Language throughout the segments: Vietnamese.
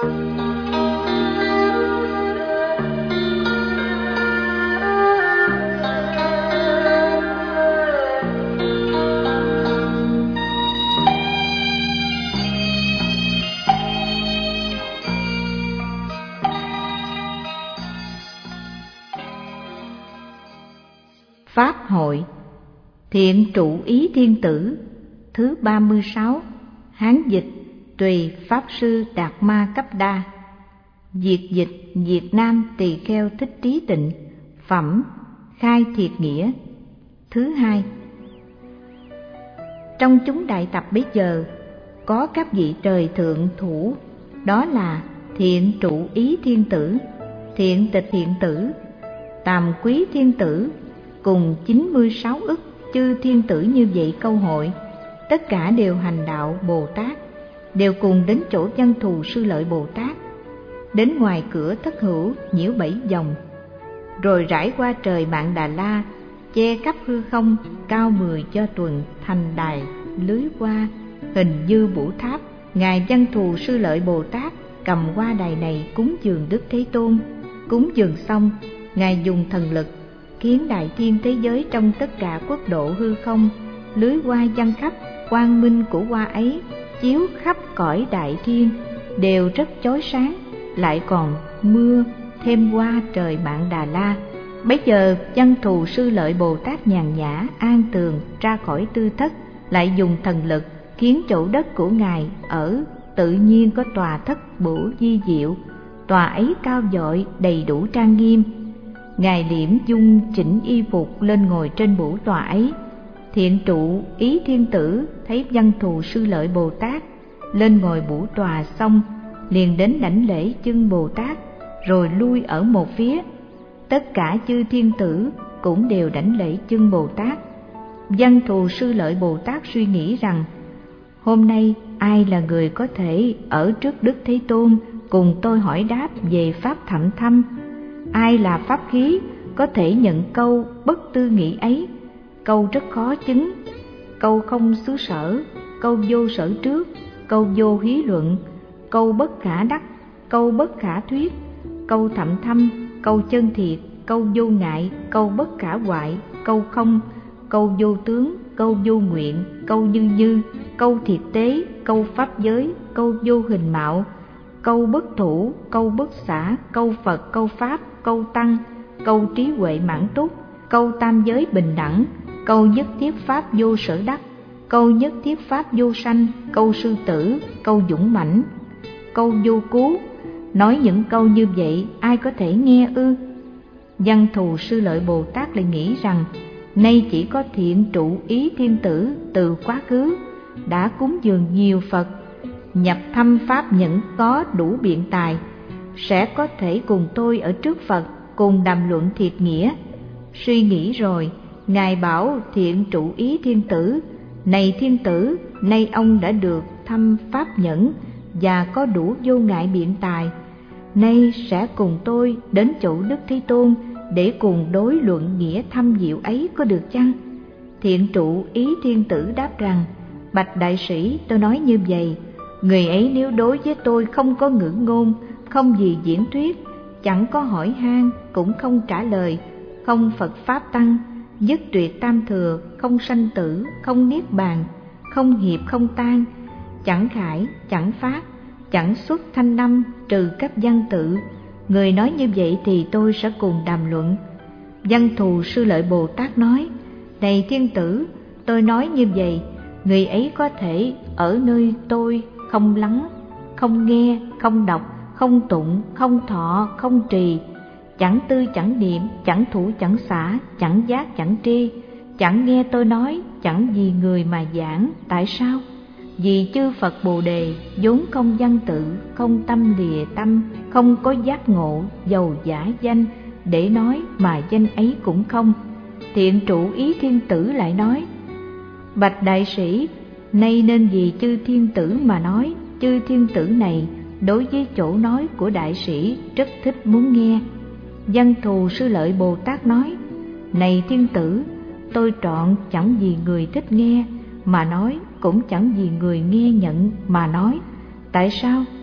Pháp hội Thiện trụ ý thiên tử thứ 36. Hán dịch tùy Pháp sư Đạt Ma Cấp Đa. Việt dịch Việt Nam Tỳ Kheo Thích Trí Tịnh. Phẩm Khai Thiệt Nghĩa thứ 2. Trong chúng đại tập bây giờ có các vị trời thượng thủ, đó là Thiện trụ ý thiên tử, Thiện tịch thiện tử, Tàm quý thiên tử, cùng 96 ức chư thiên tử như vậy câu hội. Tất cả đều hành đạo Bồ Tát, đều cùng đến chỗ Văn Thù Sư Lợi Bồ Tát, đến ngoài cửa Thất Hữu nhiễu 7 vòng, rồi rải qua trời Mạn Đà La, che khắp hư không cao 10 cho tuần, thành đài lưới hoa hình như bủ tháp. Ngài Văn Thù Sư Lợi Bồ Tát cầm hoa đài này cúng dường Đức Thế Tôn. Cúng dường xong, Ngài dùng thần lực khiến đại thiên thế giới trong tất cả quốc độ hư không, lưới hoa văng khắp, quang minh của hoa ấy chiếu khắp cõi đại thiên, đều rất chói sáng, lại còn mưa thêm hoa trời Mạn Đà La. Bấy giờ Văn Thù Sư Lợi Bồ Tát nhàn nhã an tường ra khỏi tư thất, lại dùng thần lực khiến chỗ đất của Ngài ở tự nhiên có tòa thất bổ di diệu. Tòa ấy cao vội đầy đủ trang nghiêm. Ngài liễm dung chỉnh y phục lên ngồi trên bổ tòa ấy. Thiện trụ ý thiên tử thấy Văn Thù Sư Lợi Bồ Tát lên ngồi bổ tòa xong, liền đến đảnh lễ chân Bồ Tát, rồi lui ở một phía. Tất cả chư thiên tử cũng đều đảnh lễ chân Bồ Tát. Văn Thù Sư Lợi Bồ Tát suy nghĩ rằng, hôm nay ai là người có thể ở trước Đức Thế Tôn cùng tôi hỏi đáp về pháp thậm thâm? Ai là pháp khí có thể nhận câu bất tư nghị ấy? Câu rất khó chứng, câu không xứ sở, câu vô sở trước, câu vô hí luận, câu bất khả đắc, câu bất khả thuyết, câu thậm thâm, câu chân thiệt, câu vô ngại, câu bất khả hoại, câu không, câu vô tướng, câu vô nguyện, câu như như, câu thiệt tế, câu pháp giới, câu vô hình mạo, câu bất thủ, câu bất xả, câu Phật, câu Pháp, câu Tăng, câu trí huệ mãn túc, câu tam giới bình đẳng, câu nhất thiết pháp vô sở đắc, câu nhất thiết pháp vô sanh, câu sư tử, câu dũng mãnh, câu vô cứu. Nói những câu như vậy ai có thể nghe ư? Văn Thù Sư Lợi Bồ Tát lại nghĩ rằng, nay chỉ có thiện trụ ý thiên tử từ quá khứ đã cúng dường nhiều Phật, nhập thâm pháp nhẫn có đủ biện tài, sẽ có thể cùng tôi ở trước Phật cùng đàm luận thiệt nghĩa. Suy nghĩ rồi, Ngài bảo thiện trụ ý thiên tử, này thiên tử, nay ông đã được thâm pháp nhẫn và có đủ vô ngại biện tài, nay sẽ cùng tôi đến chỗ Đức Thế Tôn để cùng đối luận nghĩa thâm diệu ấy, có được chăng? Thiện trụ ý thiên tử đáp rằng, bạch đại sĩ, tôi nói như vậy, người ấy nếu đối với tôi không có ngữ ngôn, không gì diễn thuyết, chẳng có hỏi han, cũng không trả lời, không Phật Pháp Tăng, dứt tuyệt tam thừa, không sanh tử, không niết bàn, không hiệp không tan, chẳng khải, chẳng phát, chẳng xuất thanh năm, trừ cấp văn tự. Người nói như vậy thì tôi sẽ cùng đàm luận. Văn Thù Sư Lợi Bồ Tát nói, này thiên tử, tôi nói như vậy, người ấy có thể ở nơi tôi không lắng, không nghe, không đọc, không tụng, không thọ, không trì, chẳng tư chẳng niệm, chẳng thủ chẳng xả, chẳng giác chẳng tri, chẳng nghe tôi nói, chẳng vì người mà giảng. Tại sao? Vì chư Phật Bồ Đề vốn không văn tự, không tâm lìa tâm, không có giác ngộ, dầu giả danh để nói mà danh ấy cũng không. Thiện trụ ý thiên tử lại nói, bạch đại sĩ, nay nên vì chư thiên tử mà nói, chư thiên tử này đối với chỗ nói của đại sĩ rất thích muốn nghe. Văn Thù Sư Lợi Bồ Tát nói, này thiên tử, tôi trọn chẳng vì người thích nghe mà nói, cũng chẳng vì người nghe nhận mà nói. Tại sao?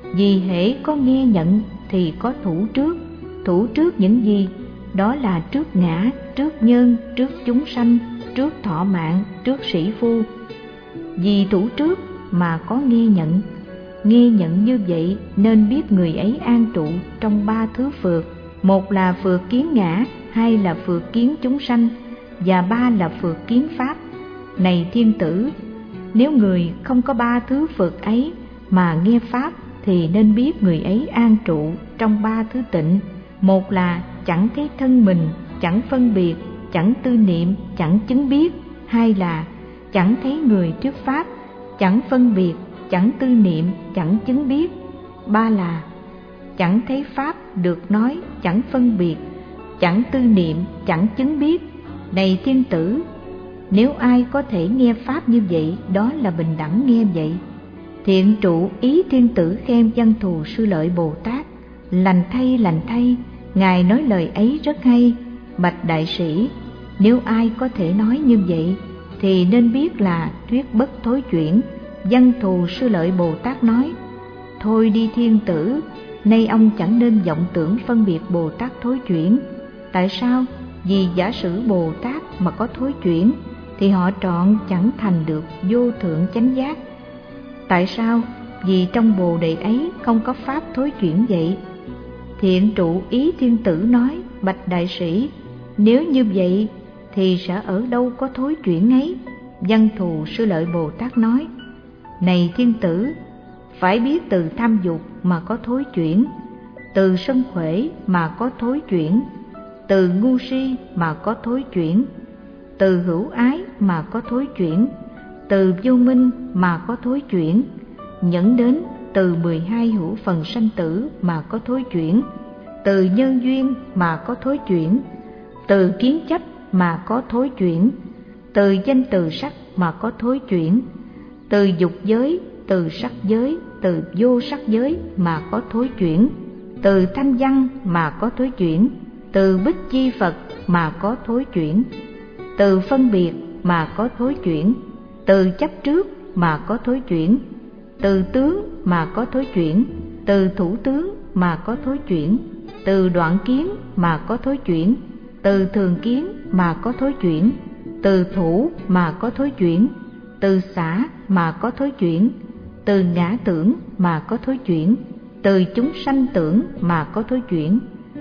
Vì hễ có nghe nhận thì có thủ trước. Thủ trước những gì? Đó là trước ngã, trước nhân, trước chúng sanh, trước thọ mạng, trước sĩ phu. Vì thủ trước mà có nghe nhận. Nghe nhận như vậy nên biết người ấy an trụ trong ba thứ phược. Một là phược kiến ngã, hai là phược kiến chúng sanh, và ba là phược kiến pháp. Này thiên tử, nếu người không có ba thứ phược ấy mà nghe pháp thì nên biết người ấy an trụ trong ba thứ tịnh. Một là chẳng thấy thân mình, chẳng phân biệt, chẳng tư niệm, chẳng chứng biết. Hai là chẳng thấy người trước pháp, chẳng phân biệt, chẳng tư niệm, chẳng chứng biết. Ba là chẳng thấy pháp được nói, chẳng phân biệt, chẳng tư niệm, chẳng chứng biết. Này thiên tử, nếu ai có thể nghe pháp như vậy, đó là bình đẳng nghe vậy. Thiện trụ ý thiên tử khen Văn Thù Sư Lợi Bồ Tát: lành thay, ngài nói lời ấy rất hay. Bạch đại sĩ, nếu ai có thể nói như vậy thì nên biết là thuyết bất thối chuyển. Văn Thù Sư Lợi Bồ Tát nói: thôi đi thiên tử, nay ông chẳng nên vọng tưởng phân biệt Bồ Tát thối chuyển. Tại sao? Vì giả sử Bồ Tát mà có thối chuyển thì họ trọn chẳng thành được vô thượng chánh giác. Tại sao? Vì trong Bồ Đề ấy không có pháp thối chuyển vậy. Thiện trụ ý thiên tử nói: bạch đại sĩ, nếu như vậy thì sẽ ở đâu có thối chuyển ấy? Văn Thù Sư Lợi Bồ Tát nói: này thiên tử, phải biết từ tham dục mà có thối chuyển, từ sân khỏe mà có thối chuyển, từ ngu si mà có thối chuyển, từ hữu ái mà có thối chuyển, từ vô minh mà có thối chuyển, nhẫn đến từ 12 hữu phần sanh tử mà có thối chuyển, từ nhân duyên mà có thối chuyển, từ kiến chấp mà có thối chuyển, từ danh từ sắc mà có thối chuyển, từ dục giới, từ sắc giới, từ vô sắc giới mà có thối chuyển, từ thanh văn mà có thối chuyển, từ bích chi Phật mà có thối chuyển, từ phân biệt mà có thối chuyển, từ chấp trước mà có thối chuyển, từ tướng mà có thối chuyển, từ thủ tướng mà có thối chuyển, từ đoạn kiến mà có thối chuyển, từ thường kiến mà có thối chuyển, từ thủ mà có thối chuyển, từ xả mà có thối chuyển, từ ngã tưởng mà có thối chuyển, từ chúng sanh tưởng mà có thối chuyển,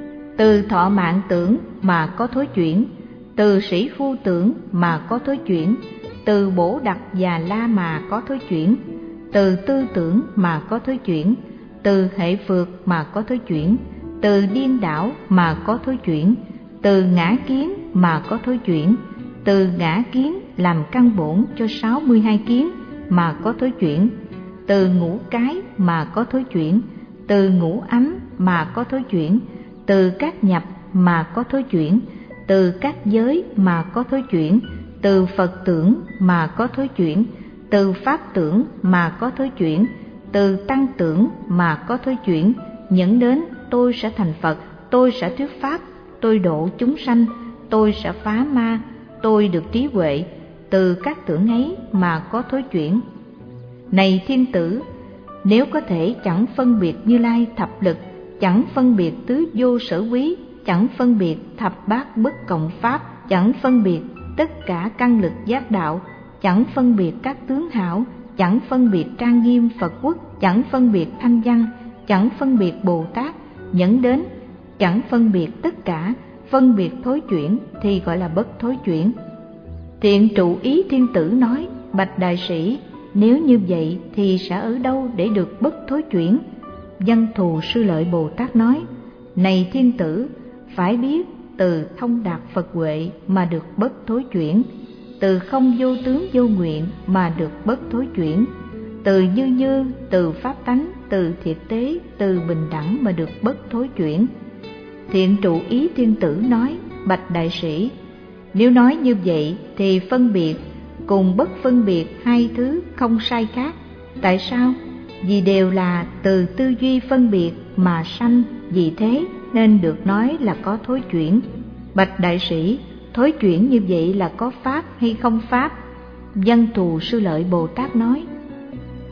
từ thọ mạng tưởng mà có thối chuyển, từ sĩ phu tưởng mà có thối chuyển, từ bổ đặc già la mà có thối chuyển, từ tư tưởng mà có thối chuyển, từ hệ phược mà có thối chuyển, từ điên đảo mà có thối chuyển, từ ngã kiến mà có thối chuyển, từ ngã kiến làm căn bổn cho 62 kiến mà có thối chuyển, từ ngũ cái mà có thối chuyển, từ ngũ ấm mà có thối chuyển, từ các nhập mà có thối chuyển, từ các giới mà có thối chuyển, từ Phật tưởng mà có thối chuyển, từ Pháp tưởng mà có thối chuyển, từ Tăng tưởng mà có thối chuyển, nhẫn đến tôi sẽ thành Phật, tôi sẽ thuyết Pháp, tôi độ chúng sanh, tôi sẽ phá ma, tôi được trí huệ, từ các tưởng ấy mà có thối chuyển. Này thiên tử, nếu có thể chẳng phân biệt Như Lai thập lực, chẳng phân biệt tứ vô sở quý, chẳng phân biệt thập bát bất cộng pháp, chẳng phân biệt tất cả căn lực giác đạo, chẳng phân biệt các tướng hảo, chẳng phân biệt trang nghiêm Phật quốc, chẳng phân biệt thanh văn, chẳng phân biệt Bồ Tát, nhẫn đến chẳng phân biệt tất cả, phân biệt thối chuyển thì gọi là bất thối chuyển. Thiện trụ ý thiên tử nói: bạch đại sĩ, nếu như vậy thì sẽ ở đâu để được bất thối chuyển? Văn Thù Sư Lợi Bồ Tát nói: này thiên tử, phải biết từ thông đạt Phật huệ mà được bất thối chuyển, từ không vô tướng vô nguyện mà được bất thối chuyển, từ như, từ pháp tánh, từ thiệt tế, từ bình đẳng mà được bất thối chuyển. Thiện trụ ý thiên tử nói: bạch đại sĩ, nếu nói như vậy thì phân biệt cùng bất phân biệt hai thứ không sai khác. Tại sao? Vì đều là từ tư duy phân biệt mà sanh, vì thế nên được nói là có thối chuyển. Bạch đại sĩ, thối chuyển như vậy là có pháp hay không pháp? Văn Thù Sư Lợi Bồ Tát nói: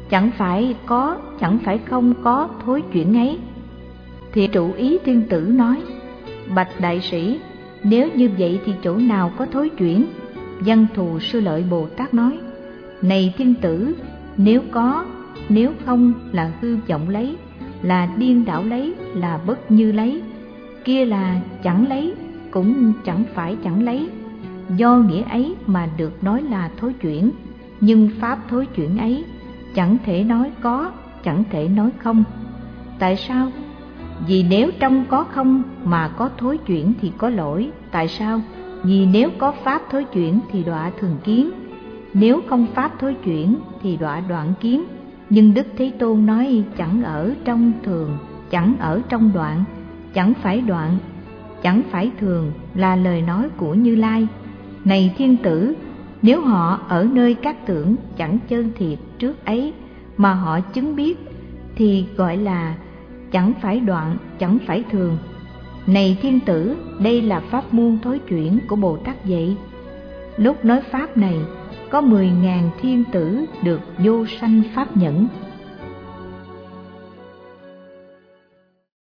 chẳng phải có, chẳng phải không có thối chuyển ấy. Thì trụ ý thiên tử nói: bạch đại sĩ, nếu như vậy thì chỗ nào có thối chuyển? Văn Thù Sư Lợi Bồ Tát nói: này thiên tử, nếu có, nếu không là hư vọng lấy, là điên đảo lấy, là bất như lấy. Kia là chẳng lấy, cũng chẳng phải chẳng lấy. Do nghĩa ấy mà được nói là thối chuyển. Nhưng pháp thối chuyển ấy chẳng thể nói có, chẳng thể nói không. Tại sao? Vì nếu trong có không mà có thối chuyển thì có lỗi. Tại sao? Vì nếu có pháp thối chuyển thì đọa thường kiến, nếu không pháp thối chuyển thì đọa đoạn kiến. Nhưng Đức Thế Tôn nói chẳng ở trong thường, chẳng ở trong đoạn, chẳng phải đoạn, chẳng phải thường là lời nói của Như Lai. Này thiên tử, nếu họ ở nơi các tưởng chẳng chân thiệt trước ấy mà họ chứng biết thì gọi là chẳng phải đoạn, chẳng phải thường. Này thiên tử, đây là pháp môn thối chuyển của Bồ Tát dạy. Lúc nói pháp này, có 10.000 thiên tử được vô sanh pháp nhẫn.